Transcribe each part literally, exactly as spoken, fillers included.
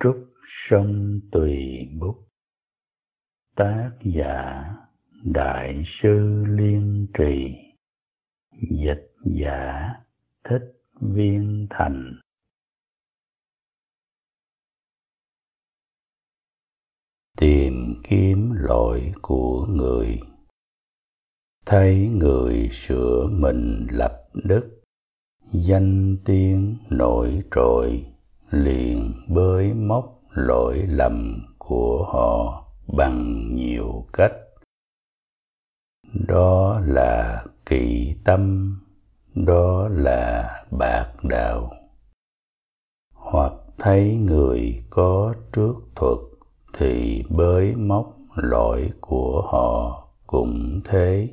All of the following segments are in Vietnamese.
Trúc sông Tùy Bút. Tác giả Đại sư Liên Trì. Dịch giả Thích Viên Thành. Tìm kiếm lỗi của người. Thấy người sửa mình lập đức, danh tiếng nổi trội, liền bới móc lỗi lầm của họ bằng nhiều cách. Đó là kỵ tâm, đó là bạc đạo. Hoặc thấy người có trước thuật thì bới móc lỗi của họ cũng thế.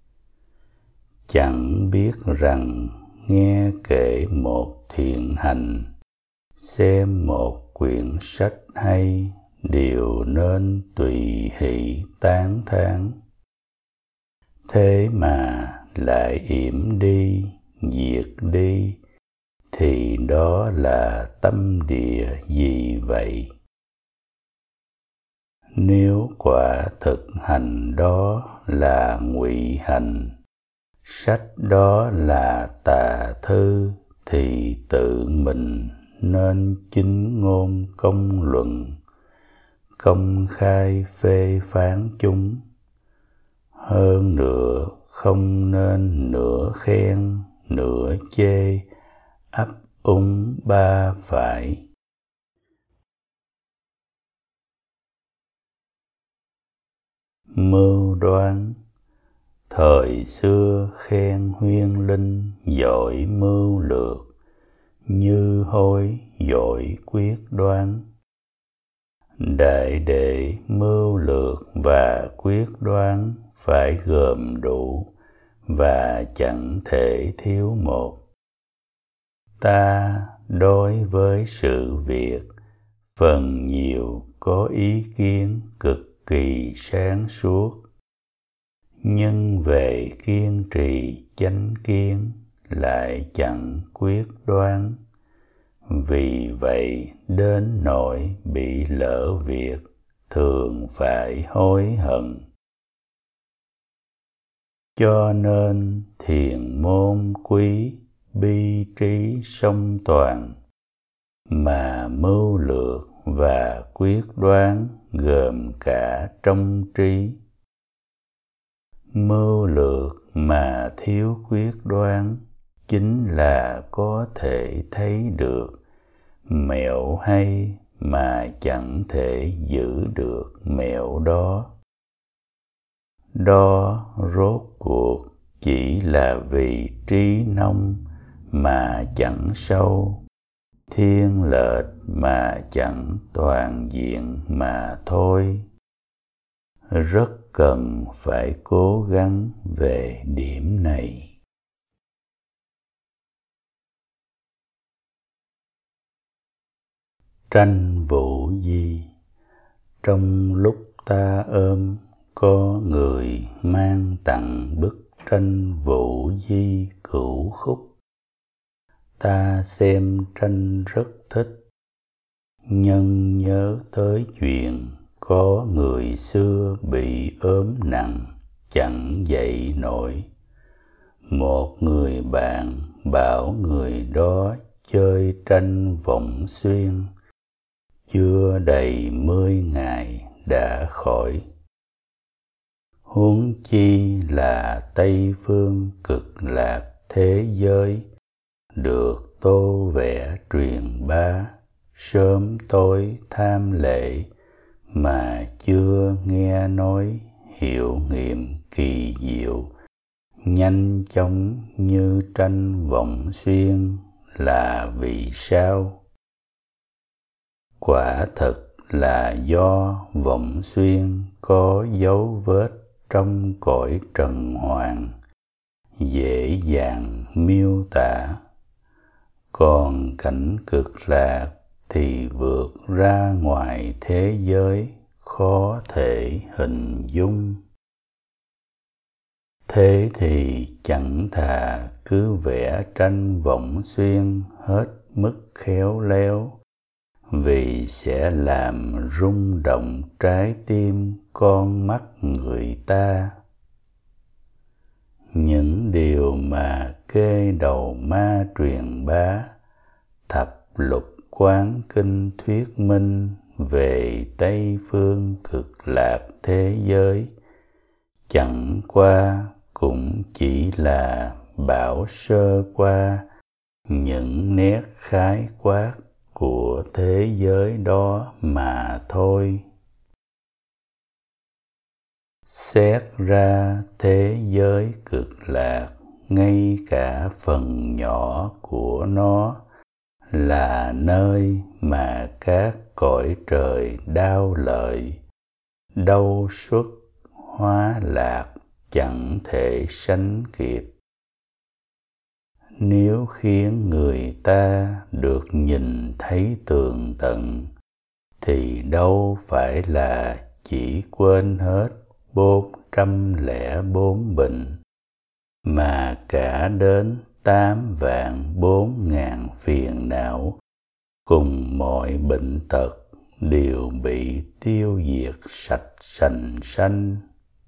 Chẳng biết rằng nghe kể một thiện hành, xem một quyển sách hay, đều nên tùy hỷ tán thán. Thế mà lại yểm đi, diệt đi, thì đó là tâm địa gì vậy? Nếu quả thực hành đó là ngụy hành, sách đó là tà thư, thì tự mình nên chính ngôn công luận, công khai phê phán chúng. Hơn nữa không nên nửa khen nửa chê, ấp úng ba phải. Mưu đoán. Thời xưa khen Huyên Linh giỏi mưu lược, Như Hối giỏi quyết đoán. Đại đệ mưu lược và quyết đoán phải gồm đủ, và chẳng thể thiếu một. Ta đối với sự việc phần nhiều có ý kiến cực kỳ sáng suốt, nhưng về kiên trì chánh kiến lại chẳng quyết đoán. Vì vậy đến nỗi bị lỡ việc, thường phải hối hận. Cho nên thiền môn quý, bi trí song toàn, mà mưu lược và quyết đoán gồm cả trong trí. Mưu lược mà thiếu quyết đoán, chính là có thể thấy được mẹo hay mà chẳng thể giữ được mẹo đó. Đó rốt cuộc chỉ là vì trí nông mà chẳng sâu, thiên lệch mà chẳng toàn diện mà thôi. Rất cần phải cố gắng về điểm này. Tranh Vũ Di. Trong lúc ta ôm, có người mang tặng bức tranh Vũ Di cửu khúc. Ta xem tranh rất thích, nhân nhớ tới chuyện có người xưa bị ốm nặng, chẳng dậy nổi. Một người bạn bảo người đó chơi tranh Vọng Xuyên, chưa đầy mươi ngày đã khỏi. Huống chi là Tây phương cực lạc thế giới, được tô vẽ truyền bá, sớm tối tham lệ, mà chưa nghe nói hiệu nghiệm kỳ diệu, nhanh chóng như tranh Vọng Xuyên là vì sao? Quả thực là do Vọng Xuyên có dấu vết trong cõi trần hoàng, dễ dàng miêu tả. Còn cảnh cực lạc thì vượt ra ngoài thế giới, khó thể hình dung. Thế thì chẳng thà cứ vẽ tranh Vọng Xuyên hết mức khéo léo, vì sẽ làm rung động trái tim con mắt người ta. Những điều mà kê đầu ma truyền bá, thập lục quán kinh thuyết minh về Tây phương cực lạc thế giới, chẳng qua cũng chỉ là bảo sơ qua những nét khái quát của thế giới đó mà thôi. Xét ra thế giới cực lạc, ngay cả phần nhỏ của nó là nơi mà các cõi trời đao lợi, đâu xuất hóa lạc chẳng thể sánh kịp. Nếu khiến người ta được nhìn thấy tường tận, thì đâu phải là chỉ quên hết bốn trăm lẻ bốn bệnh, mà cả đến tám vạn bốn ngàn phiền não cùng mọi bệnh tật đều bị tiêu diệt sạch sành sanh.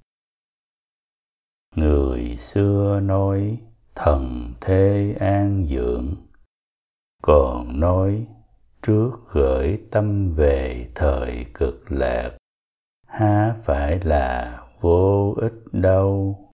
Người xưa nói thần thế an dưỡng, còn nói trước gửi tâm về thời cực lạc, há phải là vô ích đâu.